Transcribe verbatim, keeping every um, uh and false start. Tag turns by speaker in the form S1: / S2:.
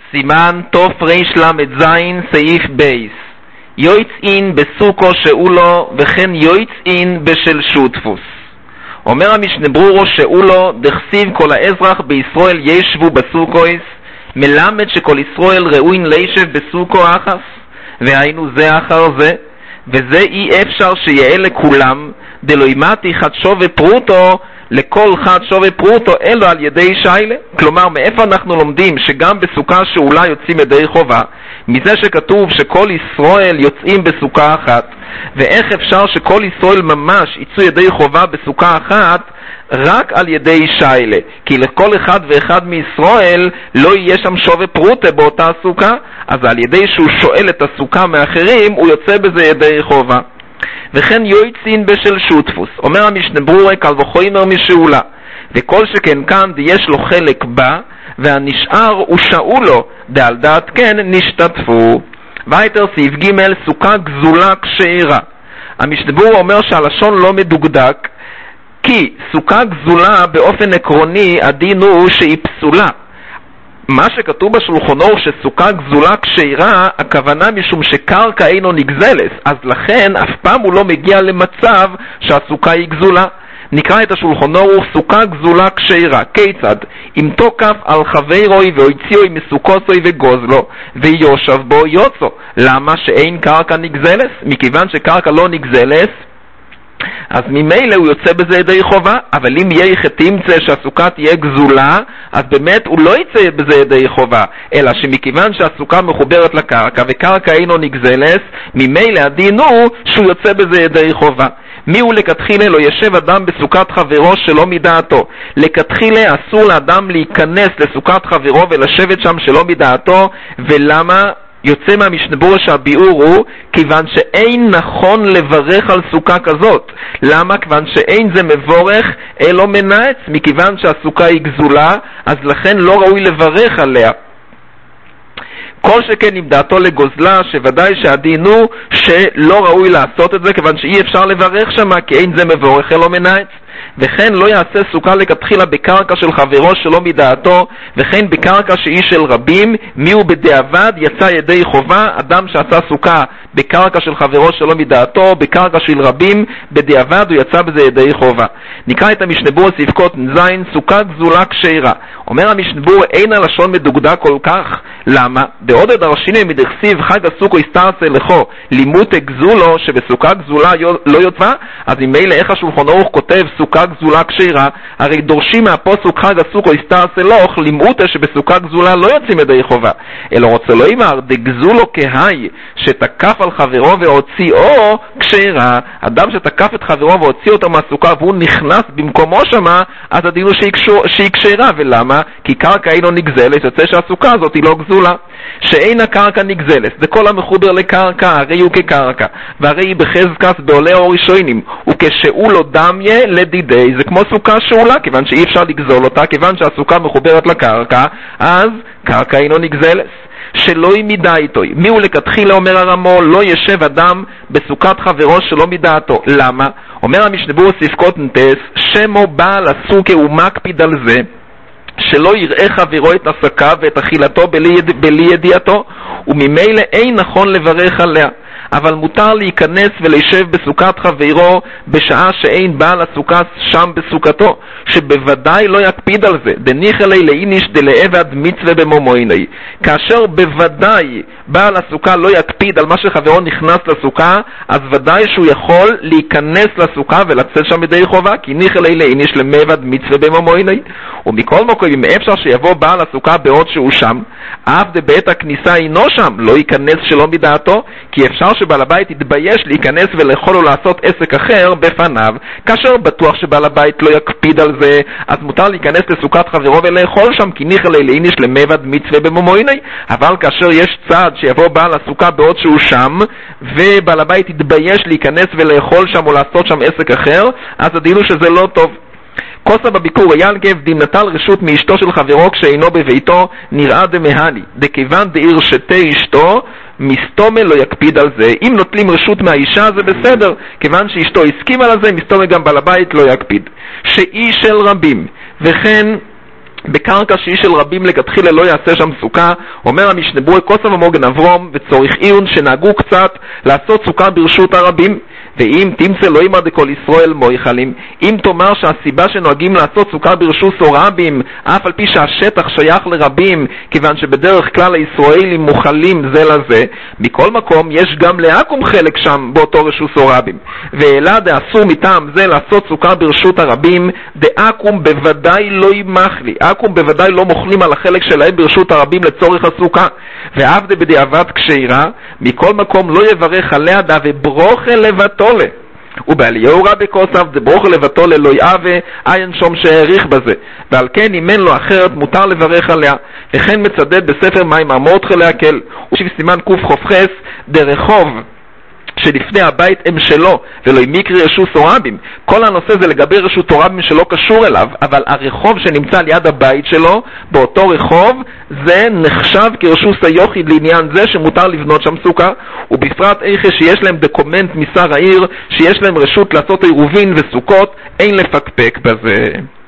S1: סימן תוף ריש למד זין סעיף בייס. יויצאין בסוכו שאולו וכן יויצאין בשל שותפוס. אומר המשנה ברורו שאולו דכסיב כל האזרח בישראל ישבו בסוכויס, מלמד שכל ישראל ראוין לישב בסוכו אחס, והיינו זה אחר זה, וזה אי אפשר שיהיה לכולם, דלא ימתי חד שווה פרוטו, לכל חד שווה פרוטו אלו על ידי שיילה. כלומר, מאיפה אנחנו לומדים שגם בסוכה שאולה יוצאים ידי חובה? מזה שכתוב שכל ישראל יוצאים בסוכה אחת, ואיך אפשר שכל ישראל ממש יצאו ידי חובה בסוכה אחת? רק על ידי שיילה, כי לכל אחד ואחד מישראל לא יהיה שם שווה פרוטה באותה סוכה, אז על ידי שהוא שואל את הסוכה מאחרים הוא יוצא בזה ידי חובה. וכן יויצין בשל שותפוס. אומר המשנה ברורה קל וחומר משאולה, וכל שכן כאן יש לו חלק בה, והנשאר הוא שאולו, דעל דעת כן נשתתפו. וייתר סעיף ג' סוכה גזולה כשאירה. המשנה ברורה אומר שהלשון לא מדוקדק, כי סוכה גזולה באופן עקרוני הדין הוא שהיא פסולה. מה שכתוב בשולחן אורוך שסוכה גזולה כשאירה, הכוונה משום שקרקע אינו נגזלס, אז לכן אף פעם הוא לא מגיע למצב שהסוכה היא גזולה. נקרא את השולחן אורוך סוכה גזולה כשאירה. כיצד? אם תוקף על חברוי והוציאוי מסוכוסוי וגוזלו ויושב בו יוצא. למה? שאין קרקע נגזלס? מכיוון שקרקע לא נגזלס, אז ממילא הוא יוצא בזה ידי חובה. אבל אם יהיה תמצא שהסוכה תהיה גזולה, אז באמת הוא לא יצא בזה ידי חובה, אלא שמכיוון שהסוכה מחוברת לקרקע וקרקע אינו נגזלס, ממילא הדין הוא שהוא יוצא בזה ידי חובה. מי הוא לכתחילה? לא ישב אדם בסוכת חברו שלא מדעתו. לכתחילה אסור לאדם להיכנס לסוכת חברו ולשבת שם שלא מדעתו. ולמה? יוצא מהמשנה ברורה שהביאור הוא כיוון שאין נכון לברך על סוכה כזאת. למה? כיוון שאין זה מבורך אלא מנעץ, מכיוון שהסוכה היא גזולה, אז לכן לא ראוי לברך עליה. כל שכן עם דעתו לגוזלה, שוודאי שהדין הוא שלא ראוי לעשות את זה, כיוון שאי אפשר לברך שמה, כי אין זה מבורך אלא מנעץ. וכן לא יעשה סוכה לכתחילה בקרקע של חברו שלא מדעתו, וכן בקרקע שהיא של רבים. מי הוא בדיעבד יצא ידי חובה? אדם שעשה סוכה בקרקע של חברו שלא מדעתו, בקרקע של רבים, בדיעבד הוא יצא בזה ידי חובה. נקרא את המשנה ברורה ספקות זין סוכה גזולה כשאירה. אומר המשנה ברורה אין הלשון מדוקדק כל כך. למה? בעוד דרשיני מדכסיב חג הסוכו הסתרצה לכו לימותי גזולו, שבסוכה גזולה לא יוצא, אז ממילא איך השולחן אורוך כותב סוכה גזולה כשאירה? הרי דורשים מהפוסוק חג הסוכו הסתרצה לך לימותי שבסוכה גזולה לא יוצאים ידי חובה. אלא רוצה לא אמר דגזולו כהי שתקף על חברו והוציאו כשאירה. אדם שתקף את חברו והוציא אותו מהסוכה והוא נכנס במקומו שמה, אז הדין הוא שהיא כשאירה. ולמה? כי קרקע אינו נגזלת, יוצא שהסוכה הזאת היא לא גזולה. שאין הקרקע נגזלת, זה כל המחובר לקרקע, הרי הוא כקרקע, והרי היא בחזקס בעולה או ראשונים, וכשאולו דמיה לדידי, זה כמו סוכה שאולה, כיוון שאי אפשר לגזול אותה, כיוון שהסוכה מחוברת לקרקע, אז קרקע אינו נגזלת. שלא ימידה איתו. מי הוא לכתחילה? אומר הרמו, לא ישב אדם בסוכת חברו שלא מדעתו. למה? אומר המשנה ברורה ספקות נטס, שמו בעל הסוכה ומקפיד על זה שלא יראה חברו את הסוכה ואת אכילתו בלי, יד... בלי ידיעתו, וממילא אין נכון לברך עליה. אבל מותר להיכנס ולשב בסוכת חברו בשעה שאין בעל הסוכה שם בסוכתו, שבוודאי לא יקפיד על זה. דניח אלי לאיניש דלעבד מצווה במומויני. כאשר בוודאי בעל הסוכה לא יקפיד על מה שחברו נכנס לסוכה, אז ודאי שהוא יכול להיכנס לסוכה ולצאת שם ידי חובה, כי ניח אלי לאיניש למעבד מצווה במומויני. ומכל מקום, אם אפשר שיבוא בעל הסוכה בעוד שהוא שם, אף דבית הכניסה אינו שם, לא ייכנס שלא מדעתו, כי אפשר שבעל הבית יתבייש להיכנס ולאכול או לעשות עסק אחר בפניו. כאשר בטוח שבעל הבית לא יקפיד על זה, אז מותר להיכנס לסוכת חברו ולאכול שם, כי ניחא ליה לאיניש למעבד מצווה במומויני. אבל כאשר יש צעד שיבוא בעל הסוכה בעוד שהוא שם, ובעל הבית יתבייש להיכנס ולאכול שם או לעשות שם עסק אחר, אז הדין הוא שזה לא טוב. כוסה בביקור הילגב דים נטל רשות מאשתו של חברו כשאינו בביתו, נראה דמהני דכיוון דהרשתי אשתו מסתומה לא יקפיד על זה. אם נוטלים רשות מהאישה זה בסדר, כיוון שאשתו הסכימה על זה, מסתומה גם בעל הבית לא יקפיד. שאי של רבים וכן בקרקע שהיא של רבים לכתחילה לא יעשה שם סוכה. אומר המשנה ברורה, כוסף המוגן אברום וצורך עיון שנהגו קצת לעשות סוכה ברשות הרבים. ואם תמצא לא ימר דכל ישראל מויכלים, אם תאמר שהסיבה שנוהגים לעשות סוכה ברשות רבים אף על פי שהשטח שייך לרבים כיוון שבדרך כלל הישראלים מוכלים זה לזה, מכל מקום יש גם לעקום חלק שם באותו רשות רבים, ואלא דאסור מטעם זה לעשות סוכה ברשות הרבים, דעקום בוודאי לא ימח לי, עקום בוודאי לא מוכלים על החלק שלהם ברשות הרבים לצורך הסוכה, ועבדה בדיעבד כשרה, מכל מקום לא יברך עליה דה וברוכה לבטולה, ובעליהו רבי כוסף דברוכה לבטולה לא יאווה עין שום שהעריך בזה, ועל כן אם אין לו אחרת מותר לברך עליה. וכן מצדד בספר מים המורדכי להקל, ושיב סימן קוף חופכס דרחוב שלפני הבית הם שלו ולא מקרי רשות רבים. כל הנושא זה לגבי רשות רבים שלא קשור אליו, אבל הרחוב שנמצא ליד הבית שלו, באותו רחוב, זה נחשב כרשות היוחיד לעניין זה שמותר לבנות שם סוכה, ובפרט איך שיש להם דוקומנט משר העיר שיש להם רשות לעשות עירובין וסוכות, אין לפקפק בזה.